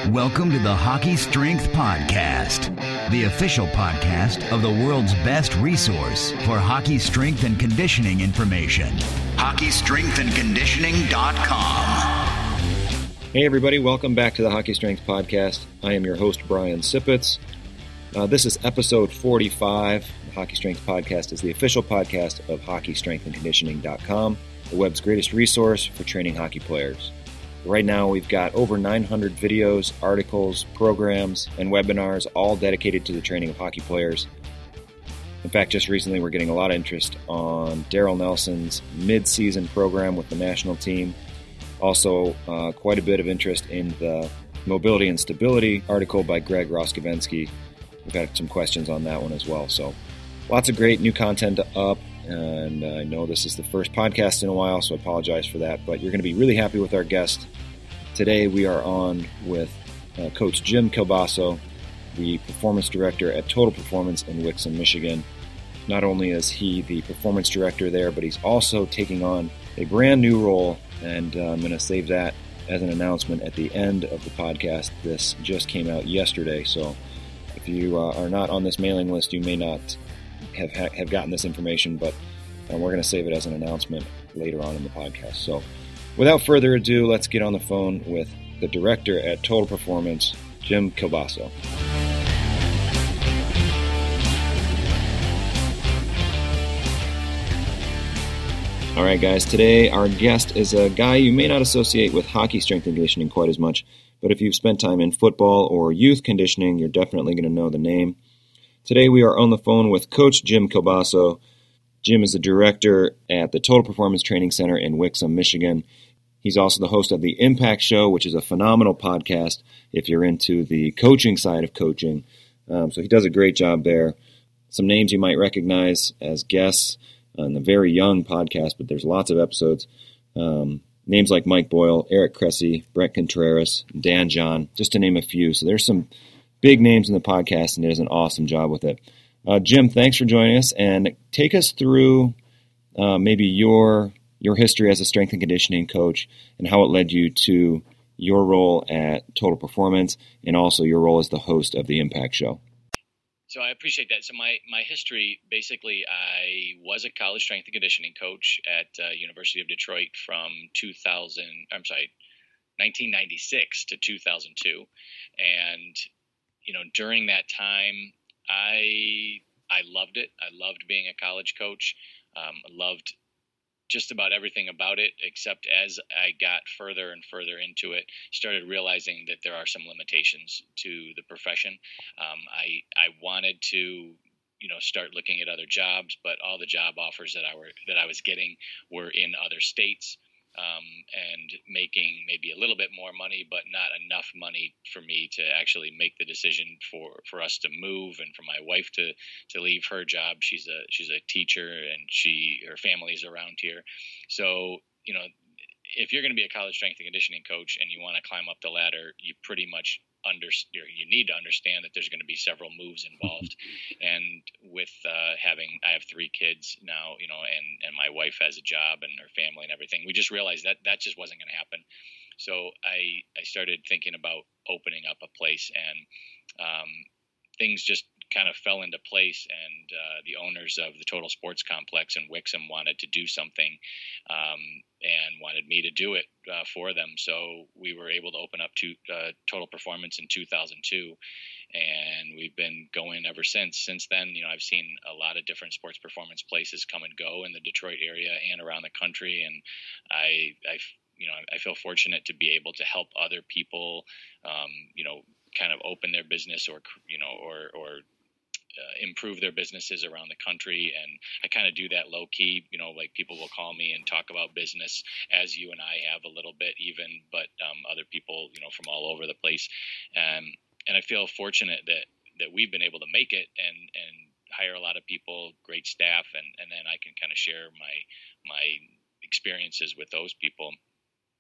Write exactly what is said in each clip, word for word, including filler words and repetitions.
Welcome to the Hockey Strength Podcast, the official podcast of the world's best resource for hockey strength and conditioning information. hockey strength and conditioning dot com. Hey everybody, welcome back to the Hockey Strength Podcast. I am your host, Brian Sippitz. Uh, this is episode forty-five. The Hockey Strength Podcast is the official podcast of hockey strength and conditioning dot com, the web's greatest resource for training hockey players. Right now, we've got over nine hundred videos, articles, programs, and webinars, all dedicated to the training of hockey players. In fact, just recently, we're getting a lot of interest on Daryl Nelson's mid-season program with the national team. Also, uh, quite a bit of interest in the Mobility and Stability article by Greg Roskavensky. We've got some questions on that one as well. So, lots of great new content up. And I know this is the first podcast in a while, so I apologize for that. But you're going to be really happy with our guest. Today we are on with uh, Coach Jim Kielbaso, the Performance Director at Total Performance in Wixom, Michigan. Not only is he the Performance Director there, but he's also taking on a brand new role. And uh, I'm going to save that as an announcement at the end of the podcast. This just came out yesterday, so if you uh, are not on this mailing list, you may not have have gotten this information, but uh, we're going to save it as an announcement later on in the podcast. So without further ado, let's get on the phone with the director at Total Performance, Jim Kielbaso. All right, guys, today our guest is a guy you may not associate with hockey strength and conditioning quite as much, but if you've spent time in football or youth conditioning, you're definitely going to know the name. Today we are on the phone with Coach Jim Kielbaso. Jim is the director at the Total Performance Training Center in Wixom, Michigan. He's also the host of The Impact Show, which is a phenomenal podcast if you're into the coaching side of coaching. Um, so he does a great job there. Some names you might recognize as guests on the very young podcast, but there's lots of episodes. Um, names like Mike Boyle, Eric Cressy, Brett Contreras, Dan John, just to name a few. So there's some big names in the podcast, and he does an awesome job with it. Uh, Jim, thanks for joining us, and take us through uh, maybe your your history as a strength and conditioning coach and how it led you to your role at Total Performance and also your role as the host of the Impact Show. So I appreciate that. So my, my history, basically, I was a college strength and conditioning coach at uh, University of Detroit from two thousand. I'm sorry, nineteen ninety-six to two thousand two, and you know, during that time, I I loved it. I loved being a college coach. Um, I loved just about everything about it, except as I got further and further into it, started realizing that there are some limitations to the profession. Um, I I wanted to, you know, start looking at other jobs, but all the job offers that I were that I was getting were in other states. Um, and making maybe a little bit more money, but not enough money for me to actually make the decision for, for us to move and for my wife to, to leave her job. She's a, she's a teacher and she, her family's around here. So, you know, if you're going to be a college strength and conditioning coach and you want to climb up the ladder, you pretty much under, you need to understand that there's going to be several moves involved. And with uh, having, I have three kids now, you know, and, and my wife has a job and her family and everything, we just realized that that just wasn't going to happen. So I, I started thinking about opening up a place, and um, things just kind of fell into place, and uh, the owners of the Total Sports Complex in Wixom wanted to do something um, and wanted me to do it uh, for them. So we were able to open up to uh, Total Performance in two thousand two, and we've been going ever since. Since then, you know, I've seen a lot of different sports performance places come and go in the Detroit area and around the country, and I, I you know, I feel fortunate to be able to help other people, um, you know, kind of open their business or, you know, or, or uh, improve their businesses around the country. And I kind of do that low key, you know, like people will call me and talk about business as you and I have a little bit even, but um, other people, you know, from all over the place. Um, and I feel fortunate that, that we've been able to make it and, and hire a lot of people, great staff. And, and then I can kind of share my, my experiences with those people.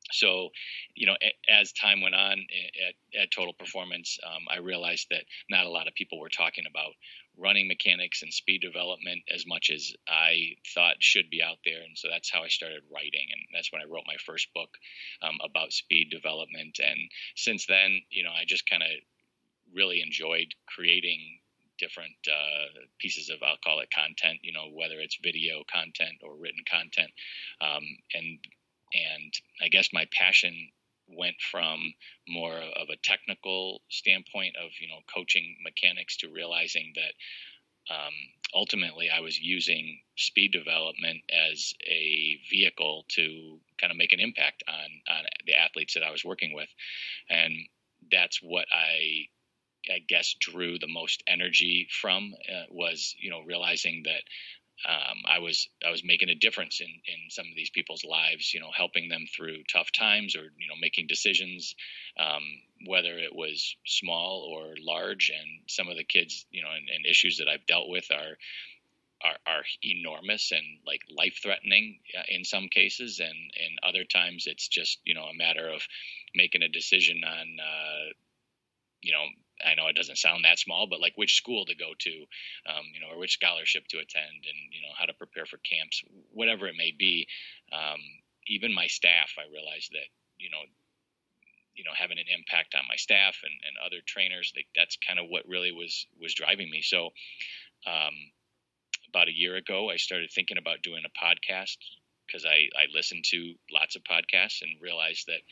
So, you know, as time went on at, at Total Performance, um, I realized that not a lot of people were talking about running mechanics and speed development as much as I thought should be out there. And so that's how I started writing. And that's when I wrote my first book um, about speed development. And since then, you know, I just kind of really enjoyed creating different uh, pieces of, I'll call it content, you know, whether it's video content or written content. Um, and And I guess my passion went from more of a technical standpoint of, you know, coaching mechanics to realizing that um, ultimately I was using speed development as a vehicle to kind of make an impact on, on the athletes that I was working with. And that's what I, I guess, drew the most energy from uh, was, you know, realizing that Um, I was I was making a difference in, in some of these people's lives, you know, helping them through tough times or, you know, making decisions, um, whether it was small or large. And some of the kids, you know, and, and issues that I've dealt with are, are are enormous and like life threatening in some cases. And in other times it's just, you know, a matter of making a decision on, uh, you know, I know it doesn't sound that small, but like which school to go to, um, you know, or which scholarship to attend, and, you know, how to prepare for camps, whatever it may be. Um, even my staff, I realized that, you know, you know, having an impact on my staff and, and other trainers, like that's kind of what really was, was driving me. So um, about a year ago, I started thinking about doing a podcast because I, I listened to lots of podcasts and realized that,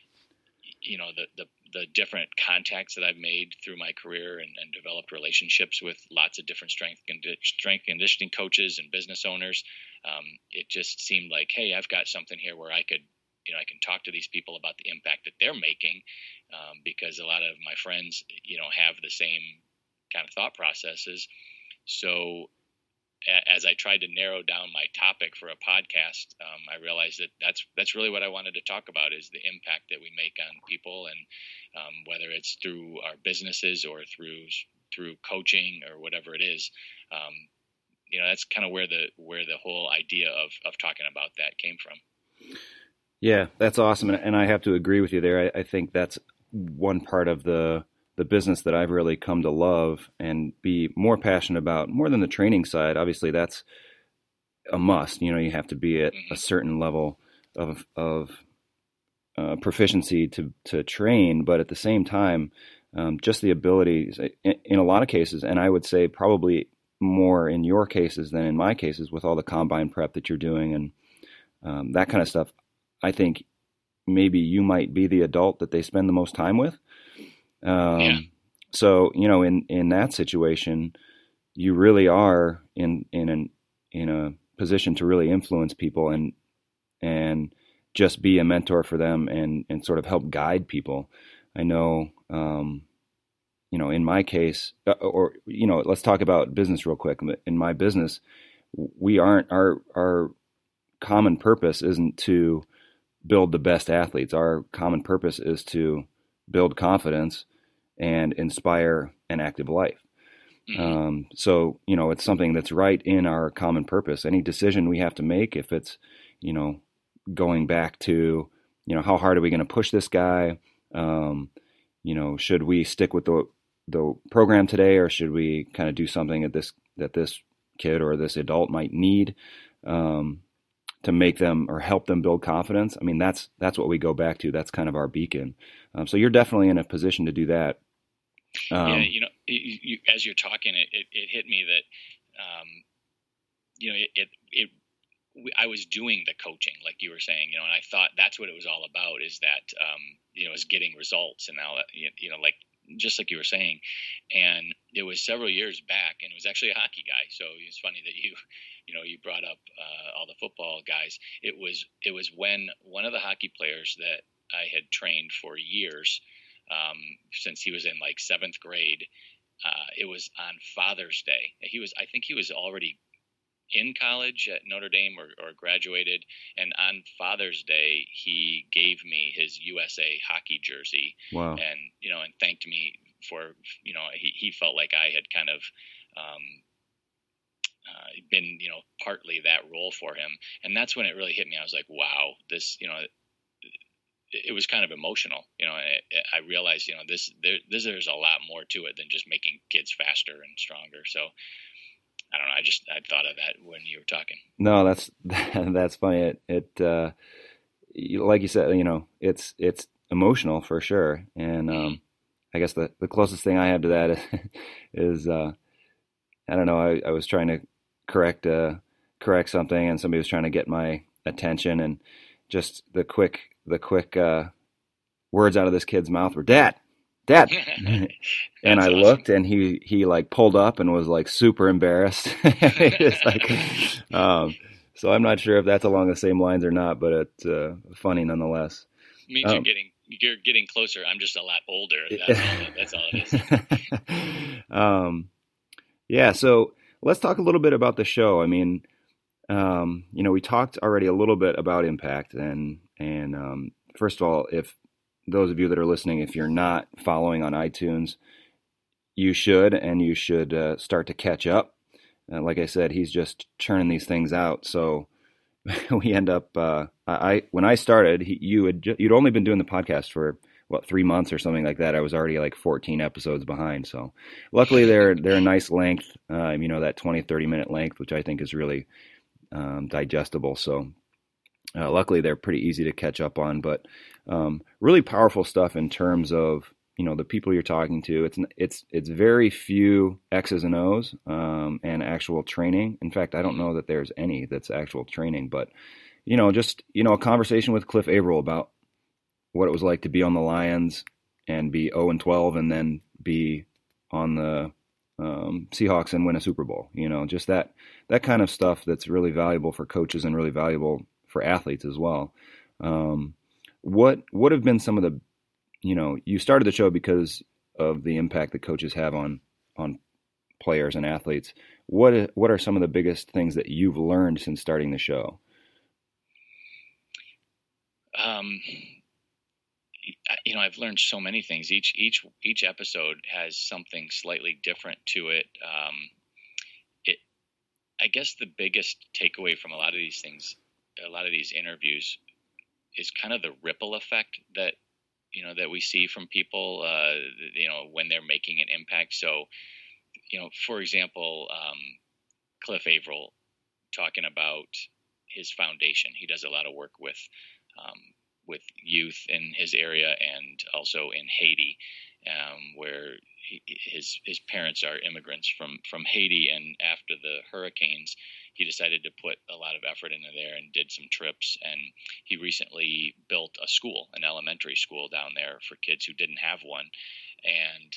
you know, the, the, the different contacts that I've made through my career and, and developed relationships with lots of different strength strength conditioning coaches and business owners. Um, it just seemed like, hey, I've got something here where I could, you know, I can talk to these people about the impact that they're making, um, because a lot of my friends, you know, have the same kind of thought processes. So as I tried to narrow down my topic for a podcast, um, I realized that that's that's really what I wanted to talk about, is the impact that we make on people, and um, whether it's through our businesses or through through coaching or whatever it is. Um, you know, that's kind of where the where the whole idea of of talking about that came from. Yeah, that's awesome, and I have to agree with you there. I, I think that's one part of the the business that I've really come to love and be more passionate about, more than the training side. Obviously that's a must, you know, you have to be at a certain level of, of uh, proficiency to, to train, but at the same time, um, just the ability in, in a lot of cases, and I would say probably more in your cases than in my cases with all the combine prep that you're doing and um, that kind of stuff. I think maybe you might be the adult that they spend the most time with. Um, yeah. So, you know, in, in that situation, you really are in, in an, in a position to really influence people and, and just be a mentor for them and, and sort of help guide people. I know, um, you know, in my case, or, you know, let's talk about business real quick. In my business, we aren't, our, our common purpose isn't to build the best athletes. Our common purpose is to build confidence and inspire an active life. Mm-hmm. Um, so, you know, it's something that's right in our common purpose. Any decision we have to make, if it's, you know, going back to, you know, how hard are we going to push this guy? Um, you know, should we stick with the, the program today, or should we kind of do something that this, that this kid or this adult might need, um, to make them or help them build confidence? I mean, that's, that's what we go back to. That's kind of our beacon. Um, so you're definitely in a position to do that. Um, yeah, you know, you, you, as you're talking, it, it, it hit me that, um, you know, it, it, it, I was doing the coaching, like you were saying, you know, and I thought that's what it was all about, is that, um, you know, is getting results. And now, you know, like, just like you were saying, and it was several years back, and it was actually a hockey guy. So it's funny that you, you know, you brought up uh, all the football guys. It was, it was when one of the hockey players that I had trained for years, um, since he was in like seventh grade, uh, it was on Father's Day. He was, I think he was already in college at Notre Dame or, or graduated. And on Father's Day, he gave me his U S A hockey jersey. Wow. And, you know, and thanked me for, you know, he, he felt like I had kind of, um, uh, been, you know, partly that role for him. And that's when it really hit me. I was like, wow, this, you know, it was kind of emotional, you know. I, I realized, you know, this, there, this, there's a lot more to it than just making kids faster and stronger. So I don't know. I just, I thought of that when you were talking. No, that's, that's funny. It, it, uh, like you said, you know, it's, it's emotional for sure. And, um, I guess the, the closest thing I have to that is, is uh, I don't know. I, I was trying to correct, uh, correct something, and somebody was trying to get my attention, and just the quick, the quick uh, words out of this kid's mouth were "Dad, Dad," and I awesome. looked, and he he like pulled up and was like super embarrassed. It's like, um, so I'm not sure if that's along the same lines or not, but it's uh, funny nonetheless. It means um, you're getting you're getting closer. I'm just a lot older. That's all, that's all it is. um, yeah. So let's talk a little bit about the show. I mean, um, you know, we talked already a little bit about Impact, and and um, first of all, if those of you that are listening, if you're not following on iTunes, you should, and you should uh, start to catch up. Uh, like I said, he's just churning these things out, so we end up. Uh, I when I started, he, you had ju- you'd only been doing the podcast for what three months or something like that. I was already like fourteen episodes behind. So luckily, they're they're a nice length. Uh, you know, that twenty, thirty minute length, which I think is really um, digestible. So uh, luckily, they're pretty easy to catch up on. But um, really powerful stuff in terms of, you know, the people you're talking to. It's it's it's very few X's and O's um, and actual training. In fact, I don't know that there's any that's actual training. But you know, just you know, a conversation with Cliff Averill about what it was like to be on the Lions and be oh and twelve, and then be on the um, Seahawks and win a Super Bowl. You know, just that that kind of stuff that's really valuable for coaches and really valuable for athletes as well. Um, what would have been some of the, you know, you started the show because of the impact that coaches have on on players and athletes. What what are some of the biggest things that you've learned since starting the show? Um, you know, I've learned so many things. Each each each episode has something slightly different to it. Um, it, I guess, the biggest takeaway from a lot of these things, a lot of these interviews, is kind of the ripple effect that you know that we see from people. Uh, you know, when they're making an impact. So, you know, for example, um, Cliff Averill talking about his foundation. He does a lot of work with. Um, with youth in his area and also in Haiti, um, where he, his his parents are immigrants from, from Haiti. And after the hurricanes, he decided to put a lot of effort into there and did some trips. And he recently built a school, an elementary school down there for kids who didn't have one. And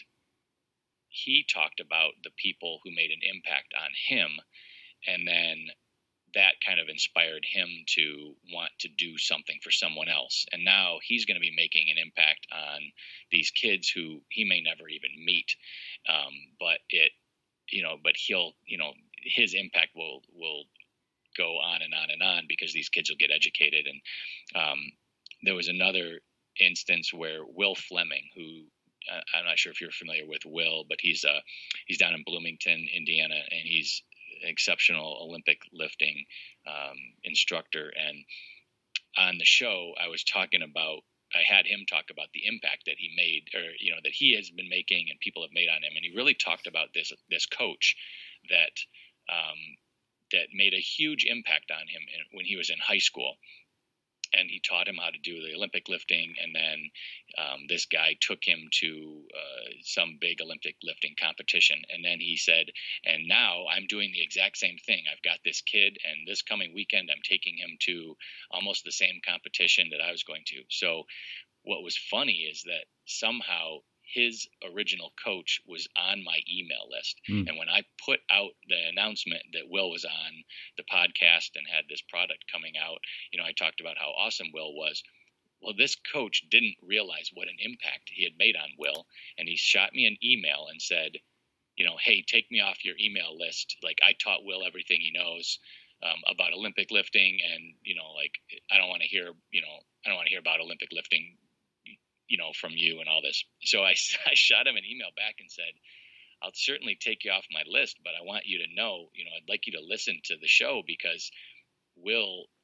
he talked about the people who made an impact on him, and then that kind of inspired him to want to do something for someone else. And now he's going to be making an impact on these kids who he may never even meet. Um, but it, you know, but he'll, you know, his impact will, will go on and on and on because these kids will get educated. And um, there was another instance where Will Fleming, who uh, I'm not sure if you're familiar with Will, but he's uh, he's down in Bloomington, Indiana, and he's exceptional Olympic lifting um, instructor. And on the show, I was talking about, I had him talk about the impact that he made, or, you know, that he has been making and people have made on him. And he really talked about this, this coach that, um, that made a huge impact on him in, when he was in high school. And he taught him how to do the Olympic lifting. And then um, this guy took him to uh, some big Olympic lifting competition. And then he said, and now I'm doing the exact same thing. I've got this kid, and this coming weekend, I'm taking him to almost the same competition that I was going to. So what was funny is that somehow his original coach was on my email list. Mm. And when I put out the announcement that Will was on the podcast and had this product coming out, you know, I talked about how awesome Will was. Well, this coach didn't realize what an impact he had made on Will. And he shot me an email and said, you know, hey, take me off your email list. Like, I taught Will everything he knows um, about Olympic lifting. And, you know, like, I don't want to hear, you know, I don't want to hear about Olympic lifting, you know, from you and all this. So I, I shot him an email back and said, I'll certainly take you off my list, but I want you to know, you know, I'd like you to listen to the show because Will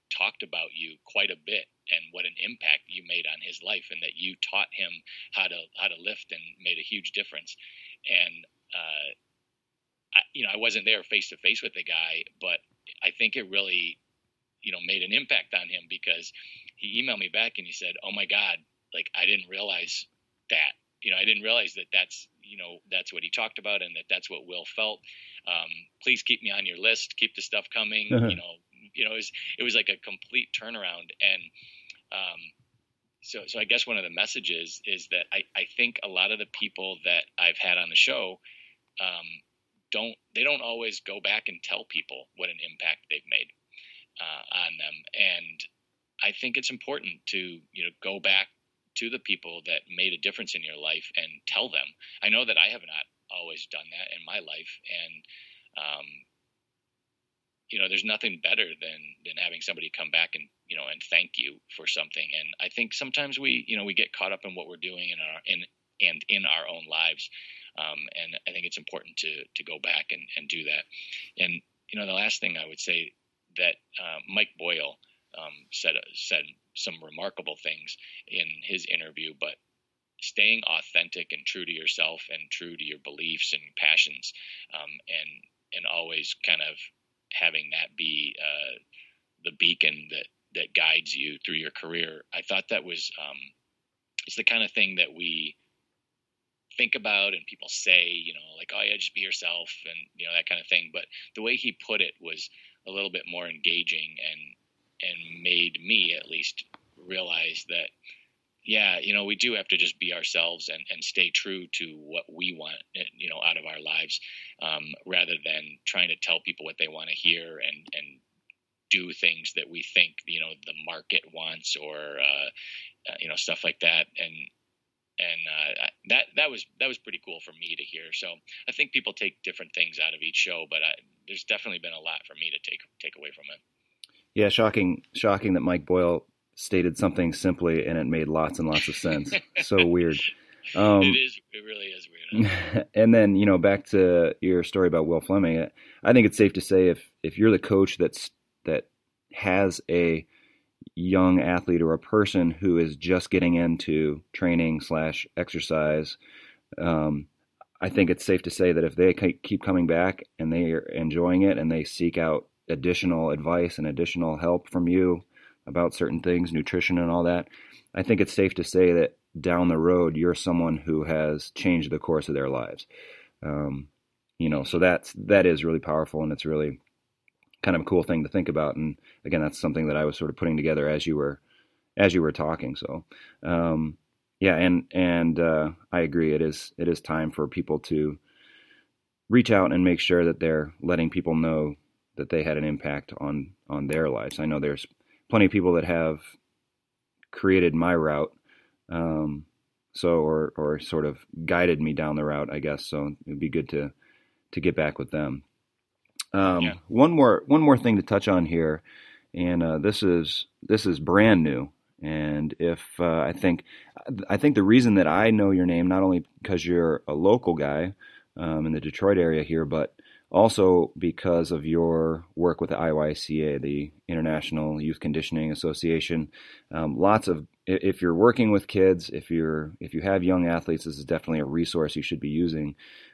talked about you quite a bit and what an impact you made on his life, and that you taught him how to how to lift and made a huge difference. And uh, I, you know, I wasn't there face to face with the guy, but I think it really, you know, made an impact on him, because he emailed me back and he said, "Oh my God, like I didn't realize that. You know, I didn't realize that that's, you know, that's what he talked about, and that that's what Will felt. Um, please keep me on your list. Keep the stuff coming." Uh-huh. You know, you know, it was, it was like a complete turnaround. And um, so, so I guess one of the messages is that I, I think a lot of the people that I've had on the show um, don't, they don't always go back and tell people what an impact they've made uh, on them. And I think it's important to, you know, go back to the people that made a difference in your life and tell them. I know that I have not always done that in my life. And, um, you know, there's nothing better than, than having somebody come back and, you know, and thank you for something. And I think sometimes we, you know, we get caught up in what we're doing in our, in, and in our own lives. Um, and I think it's important to, to go back and, and do that. And, you know, the last thing I would say that, uh, Mike Boyle, um, said, said some remarkable things in his interview, but staying authentic and true to yourself and true to your beliefs and passions, um, and, and always kind of having that be, uh, the beacon that, that guides you through your career. I thought that was, um, it's the kind of thing that we think about and people say, you know, like, oh yeah, just be yourself and, you know, that kind of thing. But the way he put it was a little bit more engaging and, and made me at least realize that, yeah, you know, we do have to just be ourselves and, and stay true to what we want, you know, out of our lives, um, rather than trying to tell people what they want to hear and, and do things that we think, you know, the market wants, or, uh, uh, you know, stuff like that. And, and, uh, that, that was, that was pretty cool for me to hear. So I think people take different things out of each show, but I, there's definitely been a lot for me to take, take away from it. Yeah. Shocking, shocking that Mike Boyle stated something simply and it made lots and lots of sense. So weird. Um, it is, it really is weird. And then, you know, back to your story about Will Fleming, I think it's safe to say if, if you're the coach that's, that has a young athlete or a person who is just getting into training slash exercise, um, I think it's safe to say that if they keep coming back and they are enjoying it and they seek out additional advice and additional help from you about certain things, nutrition and all that, I think it's safe to say that down the road, you're someone who has changed the course of their lives. Um, you know, so that's, that is really powerful, and it's really kind of a cool thing to think about. And again, that's something that I was sort of putting together as you were, as you were talking. So, um, yeah. And, and, uh, I agree. It is, it is time for people to reach out and make sure that they're letting people know that they had an impact on, on their lives. I know there's plenty of people that have created my route. Um, so, or, or sort of guided me down the route, I guess. So it'd be good to, to get back with them. Um, yeah. One more, one more thing to touch on here. And, uh, this is, this is brand new. And if, uh, I think, I think the reason that I know your name, not only because you're a local guy, um, in the Detroit area here, but also because of your work with the I Y C A, the International Youth Conditioning Association. Um, lots of, if you're working with kids, if you're, if you have young athletes, this is definitely a resource you should be using.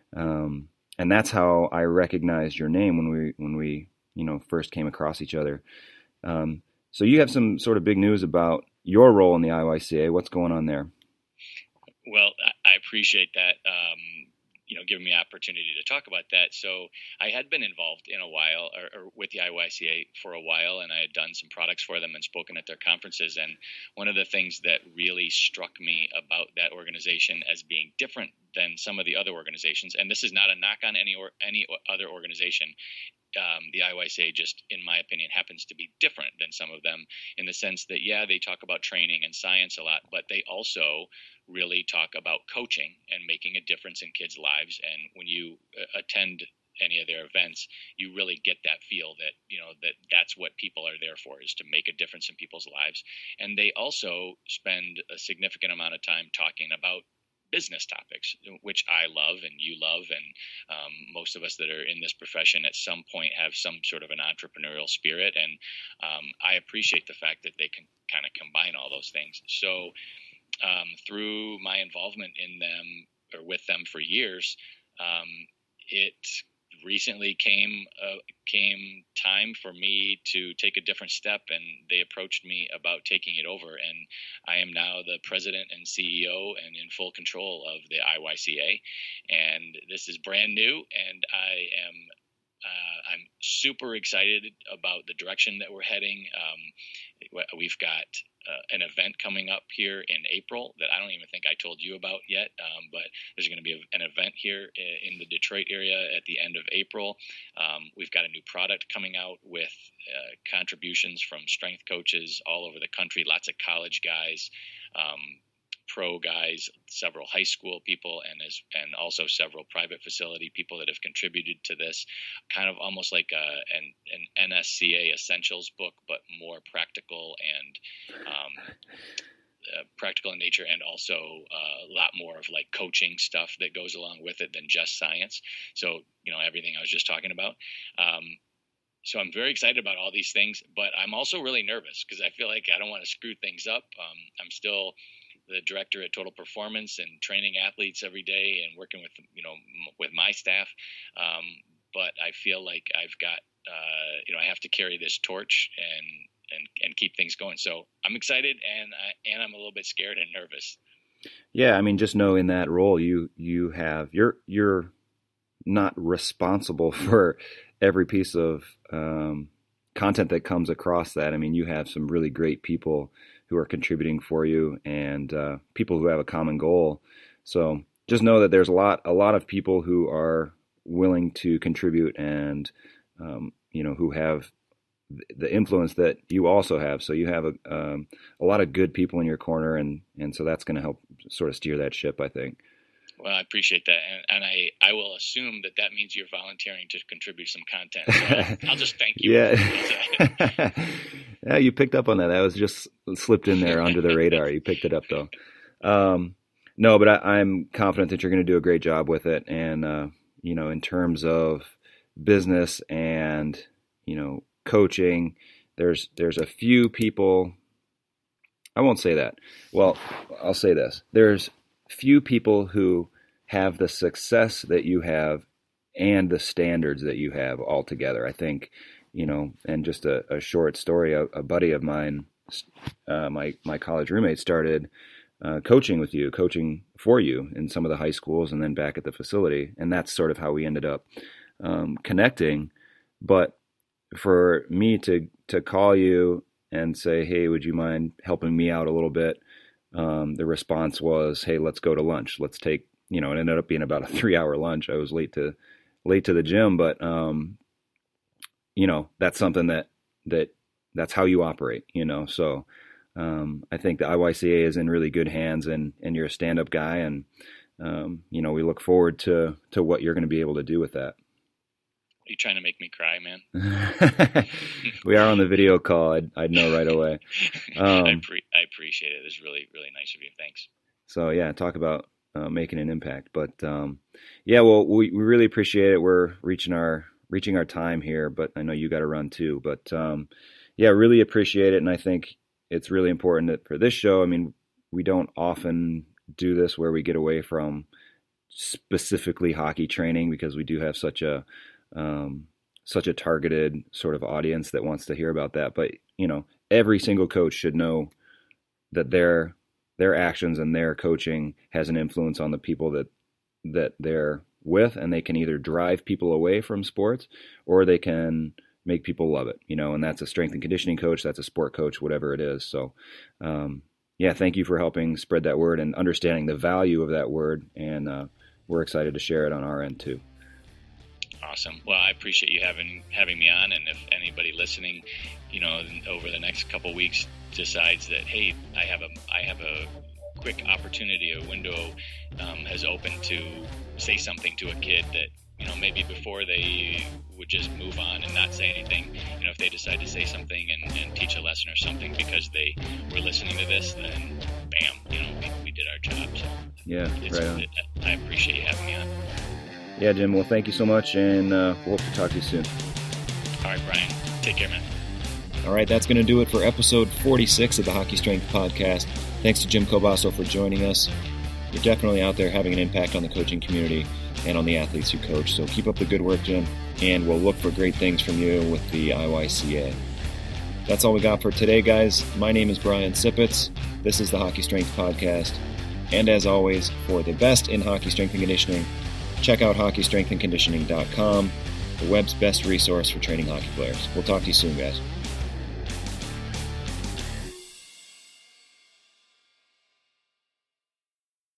Um, and that's how I recognized your name when we, when we, you know, first came across each other. Um, so you have some sort of big news about your role in the I Y C A. What's going on there? Well, I appreciate that. Um, you know, giving me opportunity to talk about that. So I had been involved in a while or, or with the I Y C A for a while, and I had done some products for them and spoken at their conferences. And one of the things that really struck me about that organization as being different than some of the other organizations, and this is not a knock on any or any other organization, Um, the I Y C A just, in my opinion, happens to be different than some of them in the sense that, yeah, they talk about training and science a lot, but they also really talk about coaching and making a difference in kids' lives. And when you uh, attend any of their events, you really get that feel that, you know, that that's what people are there for, is to make a difference in people's lives. And they also spend a significant amount of time talking about business topics, which I love and you love. And um, most of us that are in this profession at some point have some sort of an entrepreneurial spirit. And um, I appreciate the fact that they can kind of combine all those things. So um, through my involvement in them or with them for years, um, it recently came uh, came time for me to take a different step, and they approached me about taking it over, and I am now the president and C E O and in full control of the I Y C A, and this is brand new, and I am uh, I'm super excited about the direction that we're heading. Um, we've got Uh, an event coming up here in April that I don't even think I told you about yet, um, but there's going to be a, an event here in the Detroit area at the end of April. Um, we've got a new product coming out with uh, contributions from strength coaches all over the country, lots of college guys, um, pro guys, several high school people, and as and also several private facility people that have contributed to this, kind of almost like a, an, an N S C A essentials book, but more practical and um, uh, practical in nature, and also uh, a lot more of like coaching stuff that goes along with it than just science. So, you know, everything I was just talking about. Um, So I'm very excited about all these things, but I'm also really nervous because I feel like I don't want to screw things up. Um, I'm still the director at Total Performance and training athletes every day and working with, you know, m- with my staff. Um, but I feel like I've got, uh, you know, I have to carry this torch and, and, and keep things going. So I'm excited, and I, and I'm a little bit scared and nervous. Yeah. I mean, just know in that role, you, you have, you're, you're not responsible for every piece of um, content that comes across that. I mean, you have some really great people who are contributing for you, and uh, people who have a common goal. So just know that there's a lot, a lot of people who are willing to contribute, and um, you know, who have the influence that you also have. So you have a, um, a lot of good people in your corner, and and so that's going to help sort of steer that ship, I think. Well, I appreciate that, and, and I, I will assume that that means you're volunteering to contribute some content. So I'll, I'll just thank you. Yeah, yeah, you picked up on that. That was just slipped in there under the radar. You picked it up, though. Um, no, but I, I'm confident that you're going to do a great job with it. And uh, you know, in terms of business and you know, coaching, there's there's a few people. I won't say that. Well, I'll say this. There's few people who have the success that you have and the standards that you have all together. I think, you know, and just a, a short story, a, a buddy of mine, uh, my, my college roommate started uh, coaching with you, coaching for you in some of the high schools and then back at the facility. And that's sort of how we ended up um, connecting. But for me to, to call you and say, hey, would you mind helping me out a little bit? Um, the response was, hey, let's go to lunch. Let's take, you know, it ended up being about a three hour lunch. I was late to, late to the gym, but, um, you know, that's something that, that that's how you operate, you know? So, um, I think the I Y C A is in really good hands, and, and you're a stand-up guy, and, um, you know, we look forward to, to what you're going to be able to do with that. Are you trying to make me cry, man? We are on the video call. I'd, I'd know right away. Um, I, pre- I appreciate it. It's really, really nice of you. Thanks. So yeah, talk about uh, making an impact. But um, yeah, well, we, we really appreciate it. We're reaching our reaching our time here, but I know you got to run too. But um, yeah, really appreciate it, and I think it's really important that for this show. I mean, we don't often do this where we get away from specifically hockey training, because we do have such a Um, such a targeted sort of audience that wants to hear about that. But, you know, every single coach should know that their, their actions and their coaching has an influence on the people that, that they're with, and they can either drive people away from sports or they can make people love it, you know, and that's a strength and conditioning coach. That's a sport coach, whatever it is. So, um, yeah, thank you for helping spread that word and understanding the value of that word. And, uh, we're excited to share it on our end too. Awesome. Well, I appreciate you having having me on. And if anybody listening, you know, over the next couple of weeks decides that, hey, I have a I have a quick opportunity, a window um, has opened to say something to a kid that, you know, maybe before they would just move on and not say anything, you know, if they decide to say something and, and teach a lesson or something because they were listening to this, then bam, you know, we, we did our job. So yeah, it's, right on. It, I appreciate you having me on. Yeah, Jim. Well, thank you so much, and uh, we'll hope to talk to you soon. All right, Brian. Take care, man. All right, that's going to do it for episode forty-six of the Hockey Strength Podcast. Thanks to Jim Cobasso for joining us. You're definitely out there having an impact on the coaching community and on the athletes you coach. So keep up the good work, Jim, and we'll look for great things from you with the I Y C A. That's all we got for today, guys. My name is Brian Sipitz. This is the Hockey Strength Podcast. And as always, for the best in hockey strength and conditioning, check out hockey strength and conditioning dot com, the web's best resource for training hockey players. We'll talk to you soon, guys.